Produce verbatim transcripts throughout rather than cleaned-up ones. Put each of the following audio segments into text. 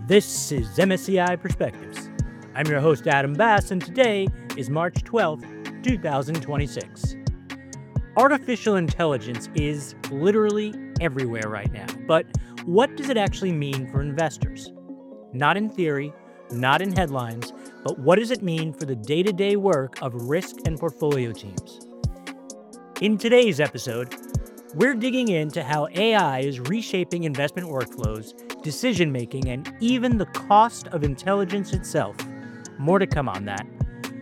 This is M S C I Perspectives. I'm your host, Adam Bass, and today is March twelfth, twenty twenty-six. Artificial intelligence is literally everywhere right now, but what does it actually mean for investors? Not in theory, not in headlines, but what does it mean for the day-to-day work of risk and portfolio teams? In today's episode, we're digging into how A I is reshaping investment workflows, decision-making, and even the cost of intelligence itself. More to come on that.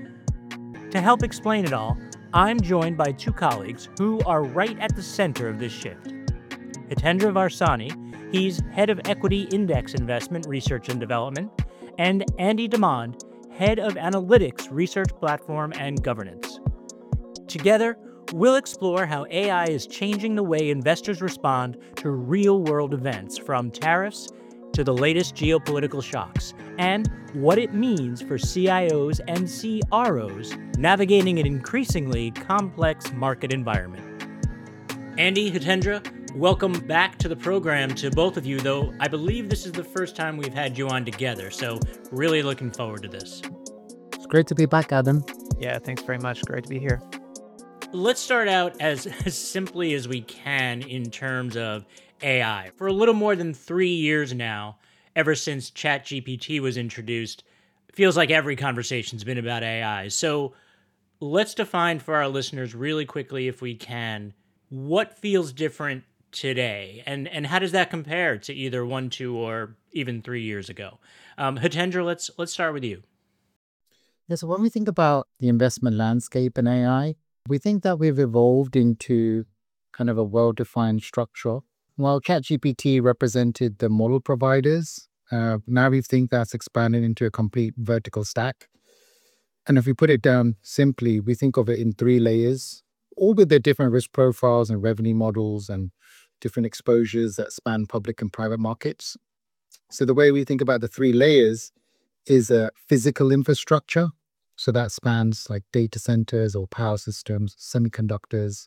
To help explain it all, I'm joined by two colleagues who are right at the center of this shift. Hitendra Varsani, he's head of equity index investment research and development, and Andy Demond, head of analytics research platform and governance. Together, we'll explore how A I is changing the way investors respond to real-world events, from tariffs to the latest geopolitical shocks, and what it means for C I Os and C R Os navigating an increasingly complex market environment. Andy, Hitendra, welcome back to the program to both of you, though I believe this is the first time we've had you on together, so really looking forward to this. It's great to be back, Adam. Yeah, thanks very much. Great to be here. Let's start out as, as simply as we can in terms of A I. For a little more than three years now, ever since ChatGPT was introduced, it feels like every conversation's been about A I. So let's define for our listeners really quickly, if we can, what feels different today, and, and how does that compare to either one, two, or even three years ago? Um, Hitendra, let's let's start with you. Yeah, so when we think about the investment landscape in A I, we think that we've evolved into kind of a well-defined structure. While ChatGPT represented the model providers, uh, now we think that's expanded into a complete vertical stack. And if we put it down simply, we think of it in three layers, all with their different risk profiles and revenue models and different exposures that span public and private markets. So the way we think about the three layers is a physical infrastructure. So that spans like data centers or power systems, semiconductors.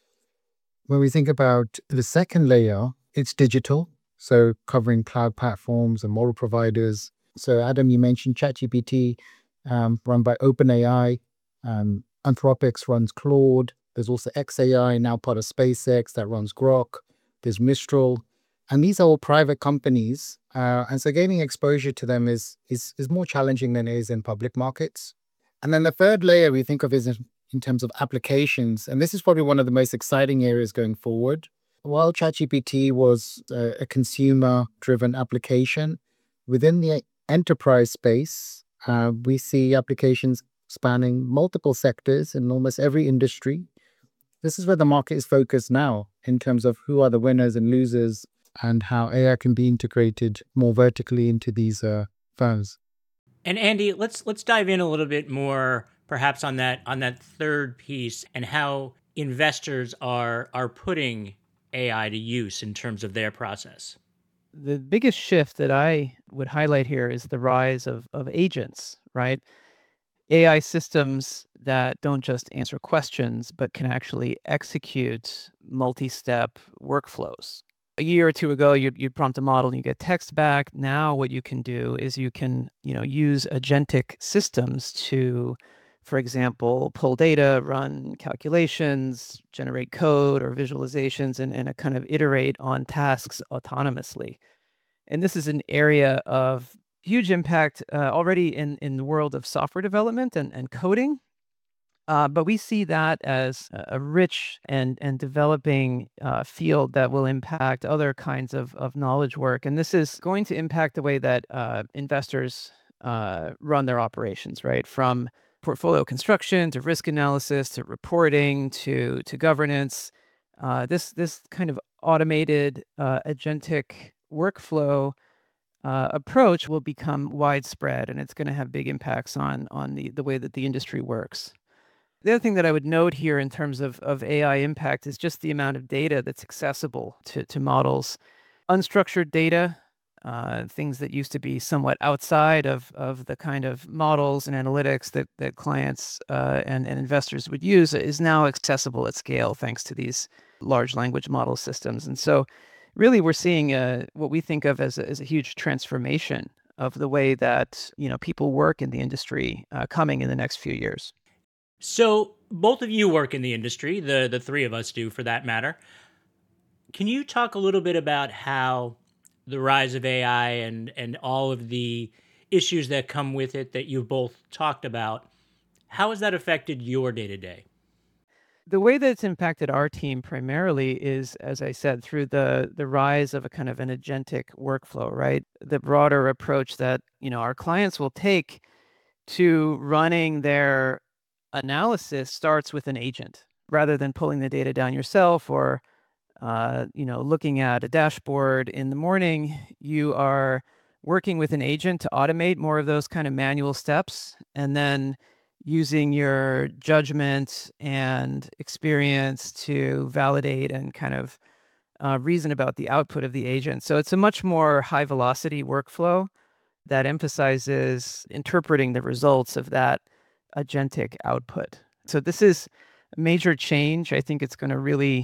When we think about the second layer, it's digital. So covering cloud platforms and model providers. So Adam, you mentioned ChatGPT, um, run by OpenAI. Um, Anthropic runs Claude. There's also X A I, now part of SpaceX, that runs Grok. There's Mistral. And these are all private companies. Uh, and so gaining exposure to them is, is, is more challenging than it is in public markets. And then the third layer we think of is in, in terms of applications. And this is probably one of the most exciting areas going forward. While ChatGPT was a, a consumer-driven application, within the enterprise space, uh, we see applications spanning multiple sectors in almost every industry. This is where the market is focused now in terms of who are the winners and losers and how A I can be integrated more vertically into these uh, firms. And Andy, let's let's dive in a little bit more, perhaps on that on that third piece, and how investors are are putting A I to use in terms of their process. The biggest shift that I would highlight here is the rise of of agents, right? A I systems that don't just answer questions, but can actually execute multi-step workflows. A year or two ago, you'd, you'd prompt a model and you get text back. Now what you can do is you can, you know, use agentic systems to, for example, pull data, run calculations, generate code or visualizations, and, and a kind of iterate on tasks autonomously. And this is an area of huge impact uh, already in, in the world of software development and, and coding. Uh, but we see that as a rich and, and developing uh, field that will impact other kinds of, of knowledge work. And this is going to impact the way that uh, investors uh, run their operations, right? From portfolio construction to risk analysis to reporting to, to governance. Uh, this, this kind of automated uh, agentic workflow uh, approach will become widespread, and it's going to have big impacts on, on the, the way that the industry works. The other thing that I would note here in terms of, of A I impact is just the amount of data that's accessible to, to models. Unstructured data, uh, things that used to be somewhat outside of, of the kind of models and analytics that, that clients uh, and, and investors would use, is now accessible at scale thanks to these large language model systems. And so really we're seeing a, what we think of as a, as a huge transformation of the way that, you know, people work in the industry uh, coming in the next few years. So both of you work in the industry, the the three of us do for that matter. Can you talk a little bit about how the rise of A I and and all of the issues that come with it that you both talked about, how has that affected your day to day? The way that it's impacted our team primarily is, as I said, through the the rise of a kind of an agentic workflow, right? The broader approach that, you know, our clients will take to running their analysis starts with an agent rather than pulling the data down yourself or uh, you know, looking at a dashboard in the morning. You are working with an agent to automate more of those kind of manual steps, and then using your judgment and experience to validate and kind of uh, reason about the output of the agent. So it's a much more high velocity workflow that emphasizes interpreting the results of that agentic output. So this is a major change. I think it's going to really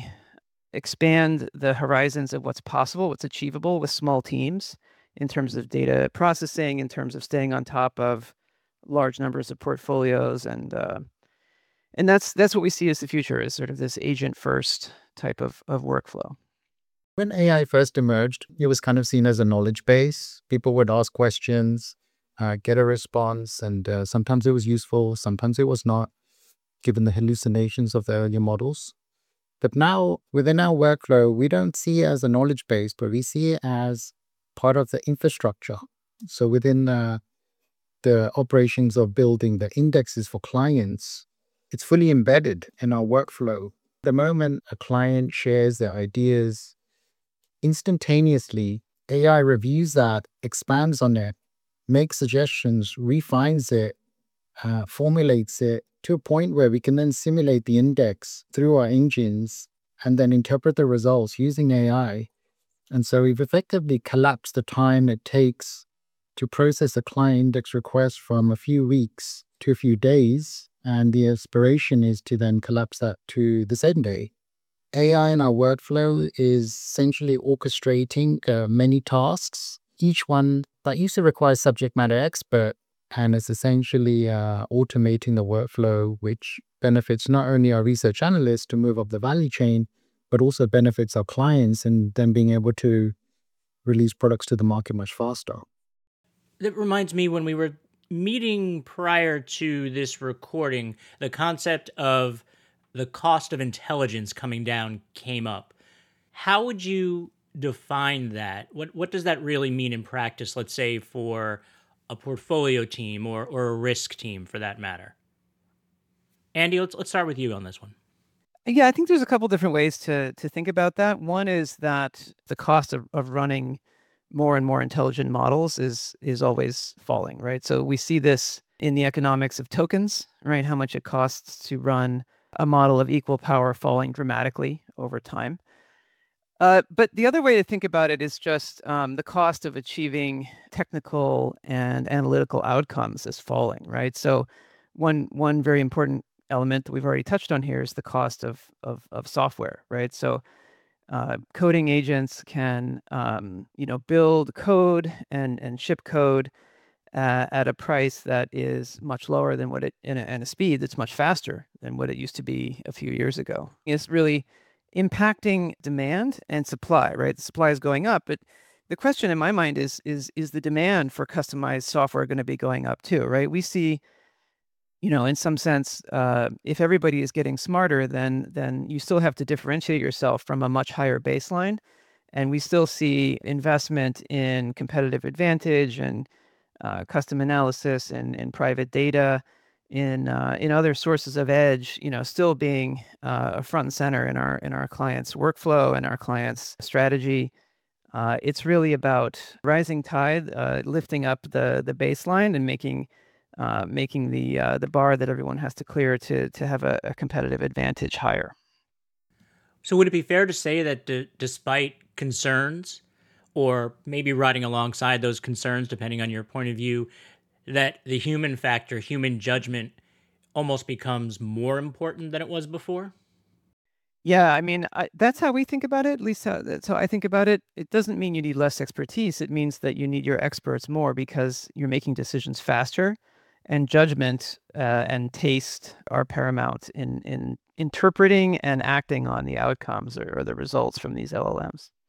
expand the horizons of what's possible, what's achievable with small teams in terms of data processing, in terms of staying on top of large numbers of portfolios, and uh, and that's that's what we see as the future, is sort of this agent first type of of workflow. When A I first emerged, it was kind of seen as a knowledge base. People would ask questions, uh, get a response, and uh, sometimes it was useful, sometimes it was not, given the hallucinations of the earlier models. But now, within our workflow, we don't see it as a knowledge base, but we see it as part of the infrastructure. So within uh, the operations of building the indexes for clients, it's fully embedded in our workflow. The moment a client shares their ideas, instantaneously, A I reviews that, expands on it, makes suggestions, refines it, uh, formulates it to a point where we can then simulate the index through our engines and then interpret the results using A I. And so we've effectively collapsed the time it takes to process a client index request from a few weeks to a few days. And the aspiration is to then collapse that to the same day. A I in our workflow is essentially orchestrating uh, many tasks, each one that used to require subject matter expert, and it's essentially uh, automating the workflow, which benefits not only our research analysts to move up the value chain, but also benefits our clients and then being able to release products to the market much faster. That reminds me, when we were meeting prior to this recording, the concept of the cost of intelligence coming down came up. How would you define that? What what does that really mean in practice, let's say for a portfolio team or or a risk team for that matter? Andy, let's let's start with you on this one. Yeah, I think there's a couple different ways to to think about that. One is that the cost of, of running more and more intelligent models is is always falling, right? So we see this in the economics of tokens, right? How much it costs to run a model of equal power falling dramatically over time. Uh, but the other way to think about it is just um, the cost of achieving technical and analytical outcomes is falling, right? So one one very important element that we've already touched on here is the cost of of, of software, right? So uh, coding agents can um, you know build code and and ship code uh, at a price that is much lower than what it and a, and a speed that's much faster than what it used to be a few years ago. It's really impacting demand and supply, right? The supply is going up, but the question in my mind is is is the demand for customized software going to be going up too, right? We see, you know, in some sense, uh, if everybody is getting smarter, then then you still have to differentiate yourself from a much higher baseline, and we still see investment in competitive advantage and uh, custom analysis and, and private data in uh, in other sources of edge, you know, still being uh, front and center in our in our clients' workflow and our clients' strategy. Uh, it's really about rising tide, uh, lifting up the the baseline and making uh, making the uh, the bar that everyone has to clear to to have a, a competitive advantage higher. So would it be fair to say that d- despite concerns, or maybe riding alongside those concerns, depending on your point of view, that the human factor, human judgment, almost becomes more important than it was before? Yeah, I mean, I, that's how we think about it. At least how, that's how I think about it. It doesn't mean you need less expertise. It means that you need your experts more because you're making decisions faster, and judgment uh, and taste are paramount in in interpreting and acting on the outcomes or, or the results from these L L Ms.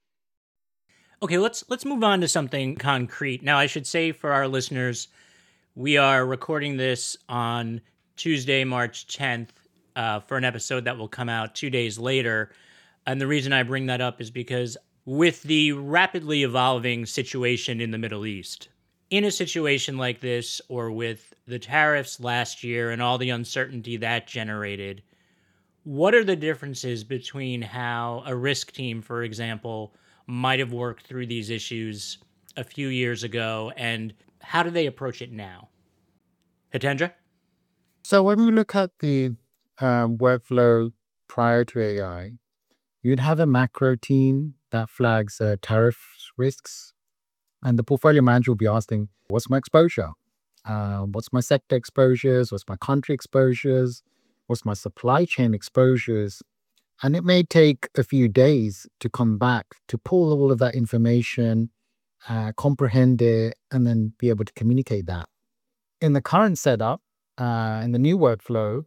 Okay, let's let's move on to something concrete. Now, I should say for our listeners, we are recording this on Tuesday, March tenth, uh, for an episode that will come out two days later. And the reason I bring that up is because with the rapidly evolving situation in the Middle East, in a situation like this, or with the tariffs last year and all the uncertainty that generated, what are the differences between how a risk team, for example, might have worked through these issues a few years ago, and how do they approach it now? Hitendra? So when we look at the um, workflow prior to A I, you'd have a macro team that flags uh, tariff risks, and the portfolio manager will be asking, what's my exposure? Uh, what's my sector exposures? What's my country exposures? What's my supply chain exposures? And it may take a few days to come back to pull all of that information, uh, comprehend it, and then be able to communicate that. In the current setup, uh, in the new workflow,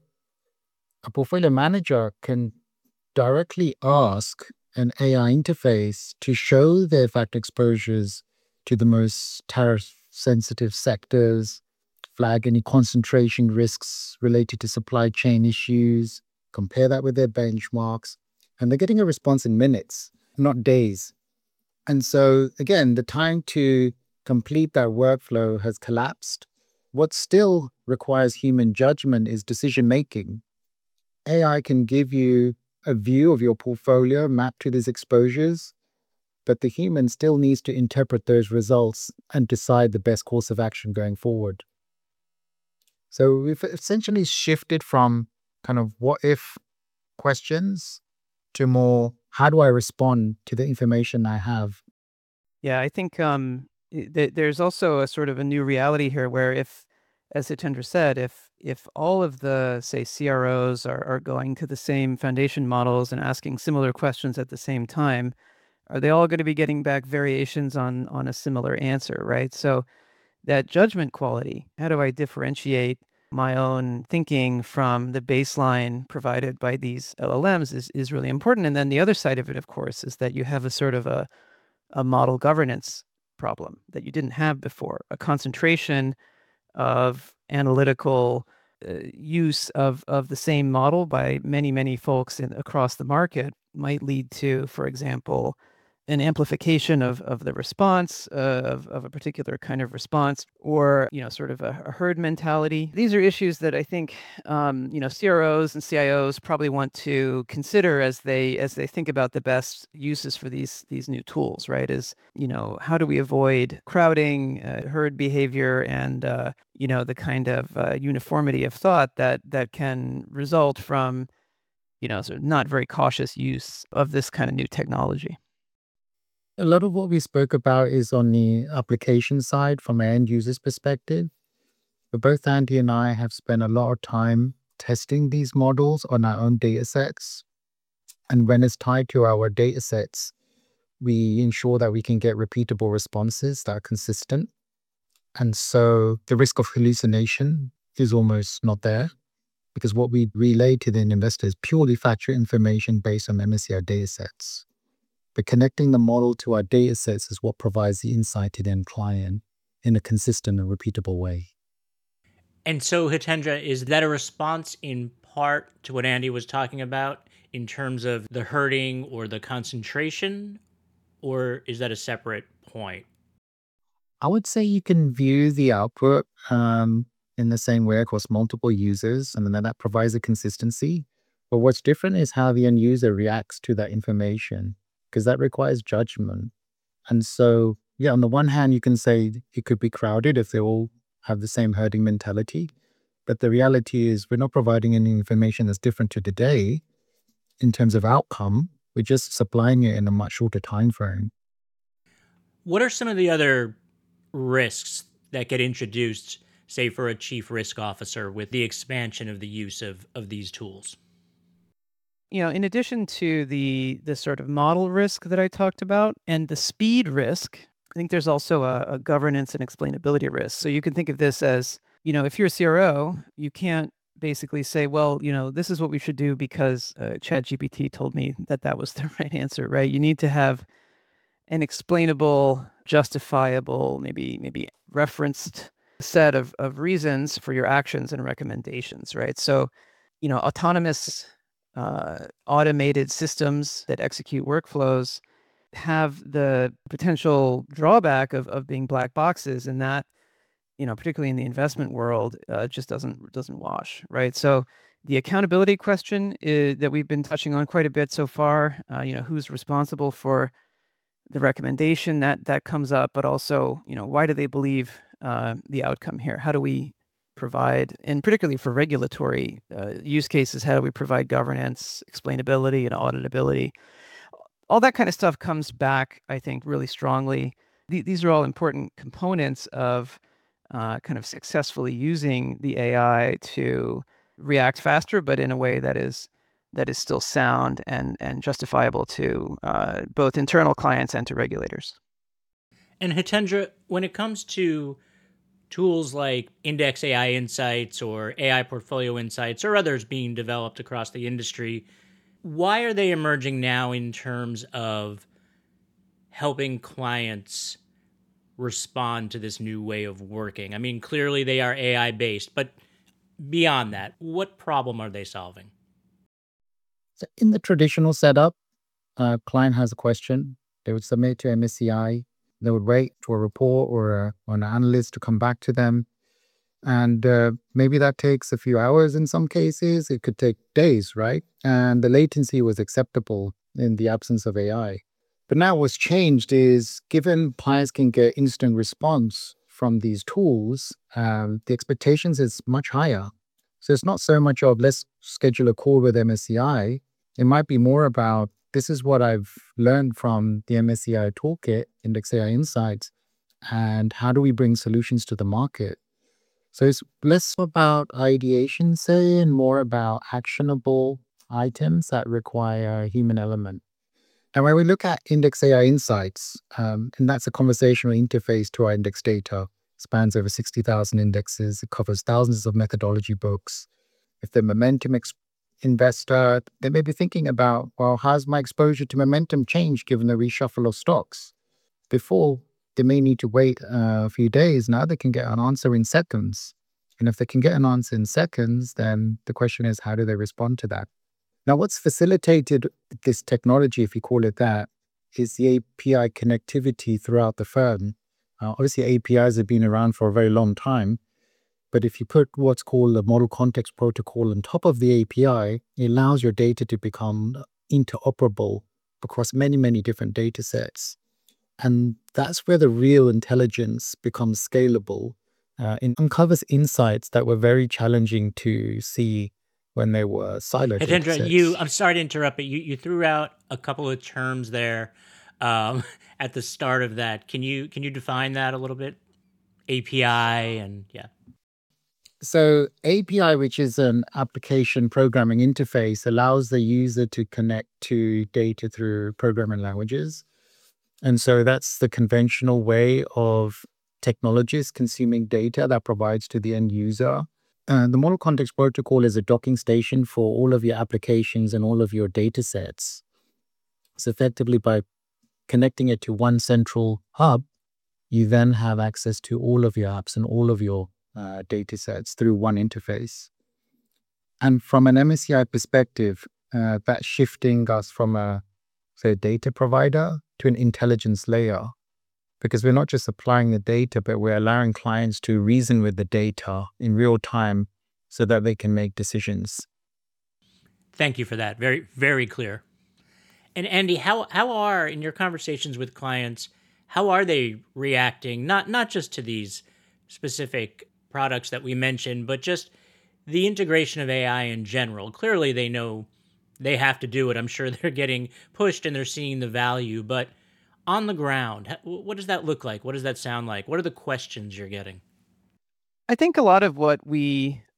a portfolio manager can directly ask an A I interface to show their factor exposures to the most tariff-sensitive sectors, flag any concentration risks related to supply chain issues, compare that with their benchmarks, and they're getting a response in minutes, not days. And so, again, the time to complete that workflow has collapsed. What still requires human judgment is decision making. A I can give you a view of your portfolio mapped to these exposures, but the human still needs to interpret those results and decide the best course of action going forward. So we've essentially shifted from kind of what if questions to more how do I respond to the information I have. Yeah, I think um, i- th- there's also a sort of a new reality here where if, as Hitendra said, if if all of the, say, C R Os are, are going to the same foundation models and asking similar questions at the same time, are they all going to be getting back variations on on a similar answer, right? So that judgment quality, how do I differentiate my own thinking from the baseline provided by these L L Ms is, is really important. And then the other side of it, of course, is that you have a sort of a a model governance problem that you didn't have before, a concentration of analytical uh, use of, of the same model by many, many folks in, across the market might lead to, for example, an amplification of, of the response uh, of, of a particular kind of response, or you know, sort of a, a herd mentality. These are issues that I think um, you know, C R Os and C I Os probably want to consider as they as they think about the best uses for these these new tools. Right? Is you know, how do we avoid crowding, uh, herd behavior, and uh, you know, the kind of uh, uniformity of thought that that can result from you know, sort of not very cautious use of this kind of new technology. A lot of what we spoke about is on the application side from an end user's perspective. But both Andy and I have spent a lot of time testing these models on our own data sets. And when it's tied to our data sets, we ensure that we can get repeatable responses that are consistent. And so the risk of hallucination is almost not there because what we relay to the investor is purely factual information based on M S C I data sets. But connecting the model to our data sets is what provides the insight to the end client in a consistent and repeatable way. And so, Hitendra, is that a response in part to what Andy was talking about in terms of the herding or the concentration, or is that a separate point? I would say you can view the output um, in the same way across multiple users, and then that provides a consistency. But what's different is how the end user reacts to that information, because that requires judgment. And so, yeah, on the one hand, you can say it could be crowded if they all have the same herding mentality. But the reality is we're not providing any information that's different to today in terms of outcome. We're just supplying it in a much shorter time frame. What are some of the other risks that get introduced, say, for a chief risk officer with the expansion of the use of, of these tools? you know, in addition to the the sort of model risk that I talked about and the speed risk, I think there's also a, a governance and explainability risk. So you can think of this as, you know, if you're a C R O, you can't basically say, well, you know, this is what we should do because uh, ChatGPT told me that that was the right answer, right? You need to have an explainable, justifiable, maybe maybe referenced set of, of reasons for your actions and recommendations, right? So, you know, autonomous uh, automated systems that execute workflows have the potential drawback of, of being black boxes, and that, you know, particularly in the investment world, uh, just doesn't doesn't wash, right? So the accountability question is, that we've been touching on quite a bit so far, uh, you know, who's responsible for the recommendation, that that comes up, but also, you know, why do they believe uh, the outcome here? How do we provide, and particularly for regulatory uh, use cases, how do we provide governance, explainability, and auditability? All that kind of stuff comes back, I think, really strongly. Th- these are all important components of uh, kind of successfully using the A I to react faster, but in a way that is that is still sound and and justifiable to uh, both internal clients and to regulators. And Hitendra, when it comes to tools like Index A I Insights or A I Portfolio Insights or others being developed across the industry, why are they emerging now in terms of helping clients respond to this new way of working? I mean, clearly they are A I based, but beyond that, what problem are they solving? So in the traditional setup, a client has a question, they would submit to M S C I, they would wait for a report or, a, or an analyst to come back to them. And uh, maybe that takes a few hours in some cases. It could take days, right? And the latency was acceptable in the absence of A I. But now what's changed is given clients can get instant response from these tools, um, the expectations is much higher. So it's not so much of let's schedule a call with M S C I. It might be more about this is what I've learned from the M S C I toolkit, Index A I Insights, and how do we bring solutions to the market? So it's less about ideation, say, and more about actionable items that require a human element. And when we look at Index A I Insights, um, and that's a conversational interface to our index data, spans over sixty thousand indexes, it covers thousands of methodology books. If they're momentum ex- investor, they may be thinking about, well, how's my exposure to momentum changed given the reshuffle of stocks? Before, they may need to wait a few days. Now they can get an answer in seconds. And if they can get an answer in seconds, then the question is, how do they respond to that? Now, what's facilitated this technology, if you call it that, is the A P I connectivity throughout the firm. Uh, obviously, A P Is have been around for a very long time. But if you put what's called the Model Context Protocol on top of the A P I, it allows your data to become interoperable across many, many different data sets. And that's where the real intelligence becomes scalable. Uh, it uncovers insights that were very challenging to see when they were siloed data Hitendra, sets. you, I'm sorry to interrupt, but you, you threw out a couple of terms there um, at the start of that. Can you can you define that a little bit? A P I and yeah. So A P I, which is an application programming interface, allows the user to connect to data through programming languages. And so that's the conventional way of technologists consuming data that provides to the end user. Uh, the Model Context Protocol is a docking station for all of your applications and all of your data sets. So effectively, by connecting it to one central hub, you then have access to all of your apps and all of your uh, data sets through one interface. And from an M S C I perspective, uh, that's shifting us from a, say, data provider to an intelligence layer, because we're not just applying the data, but we're allowing clients to reason with the data in real time so that they can make decisions. Thank you for that. Very, very clear. And Andy, how how are in your conversations with clients, how are they reacting? Not not just to these specific products that we mentioned, but just the integration of A I in general. Clearly, they know they have to do it. I'm sure they're getting pushed and they're seeing the value. But on the ground, what does that look like? What does that sound like? What are the questions you're getting? I think a lot of what we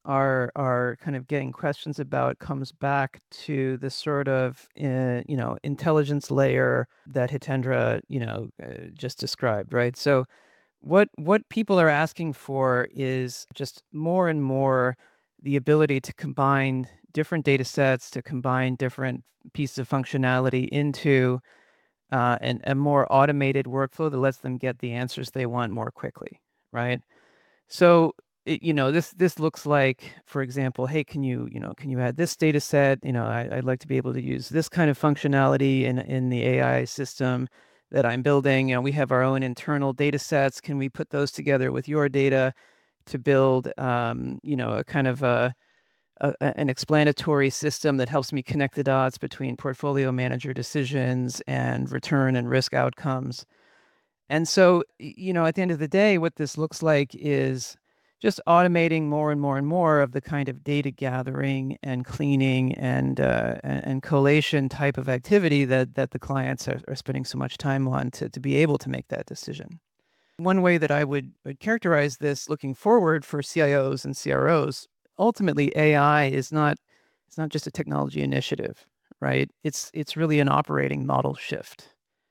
are are kind of getting questions about comes back to the sort of uh, you know intelligence layer that Hitendra you know uh, just described, right? So what what people are asking for is just more and more the ability to combine different data sets, to combine different pieces of functionality into uh, an, a more automated workflow that lets them get the answers they want more quickly, right? So, it, you know, this this looks like, for example, hey, can you, you know, can you add this data set? You know, I, I'd like to be able to use this kind of functionality in in the A I system that I'm building. You know, we have our own internal data sets. Can we put those together with your data to build, um, you know, a kind of a, a an explanatory system that helps me connect the dots between portfolio manager decisions and return and risk outcomes? And so, y- you know, at the end of the day, what this looks like is just automating more and more and more of the kind of data gathering and cleaning and uh, and, and collation type of activity that that the clients are, are spending so much time on to to be able to make that decision. One way that I would, would characterize this looking forward for C I Os and C R Os, ultimately A I is not it's not just a technology initiative, right? It's it's really an operating model shift.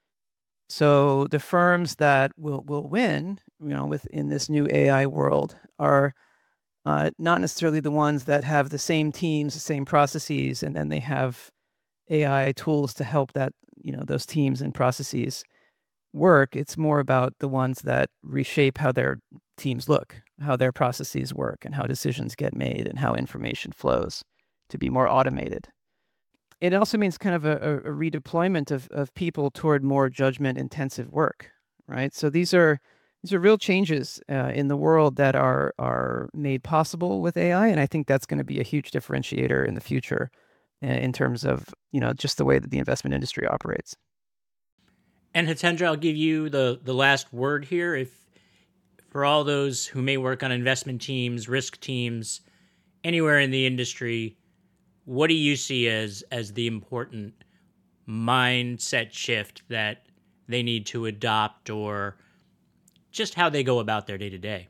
So the firms that will will win, you know, within this new A I world are uh, not necessarily the ones that have the same teams, the same processes, and then they have A I tools to help that, you know, those teams and processes work. It's more about the ones that reshape how their teams look, how their processes work, and how decisions get made, and how information flows to be more automated. It also means kind of a, a, a redeployment of, of people toward more judgment intensive work, right? So these are these are real changes uh, in the world that are are made possible with A I, and I think that's going to be a huge differentiator in the future uh, in terms of you know just the way that the investment industry operates. And Hitendra, I'll give you the, the last word here. If for all those who may work on investment teams, risk teams, anywhere in the industry, what do you see as as the important mindset shift that they need to adopt, or just how they go about their day to day?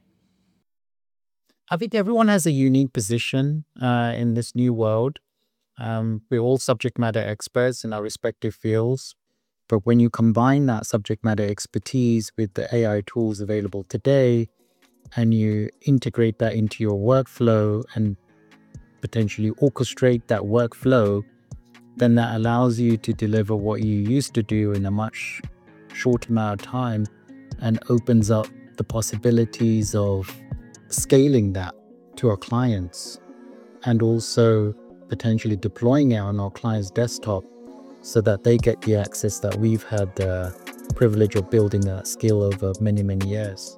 I think everyone has a unique position uh, in this new world. Um, we're all subject matter experts in our respective fields. But when you combine that subject matter expertise with the A I tools available today, and you integrate that into your workflow and potentially orchestrate that workflow, then that allows you to deliver what you used to do in a much short amount of time and opens up the possibilities of scaling that to our clients and also potentially deploying it on our clients' desktop so that they get the access that we've had the privilege of building that skill over many, many years.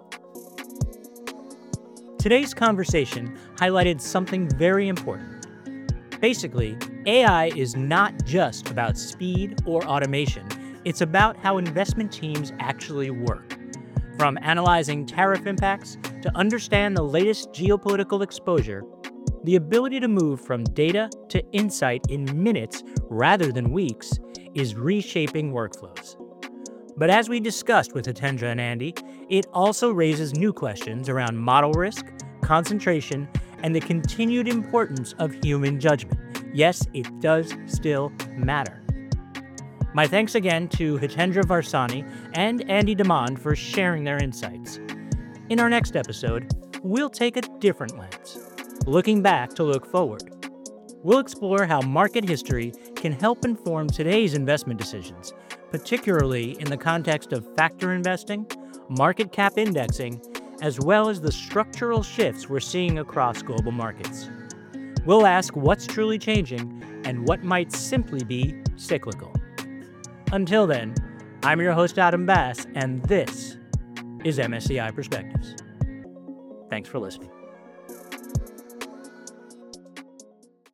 Today's conversation highlighted something very important. Basically, A I is not just about speed or automation. It's about how investment teams actually work. From analyzing tariff impacts to understand the latest geopolitical exposure, the ability to move from data to insight in minutes rather than weeks is reshaping workflows. But as we discussed with Hitendra and Andy, it also raises new questions around model risk, concentration, and the continued importance of human judgment. Yes, it does still matter. My thanks again to Hitendra Varsani and Andy Demond for sharing their insights. In our next episode, we'll take a different lens, looking back to look forward. We'll explore how market history can help inform today's investment decisions, particularly in the context of factor investing, market cap indexing, as well as the structural shifts we're seeing across global markets. We'll ask what's truly changing and what might simply be cyclical. Until then, I'm your host, Adam Bass, and this is M S C I Perspectives. Thanks for listening.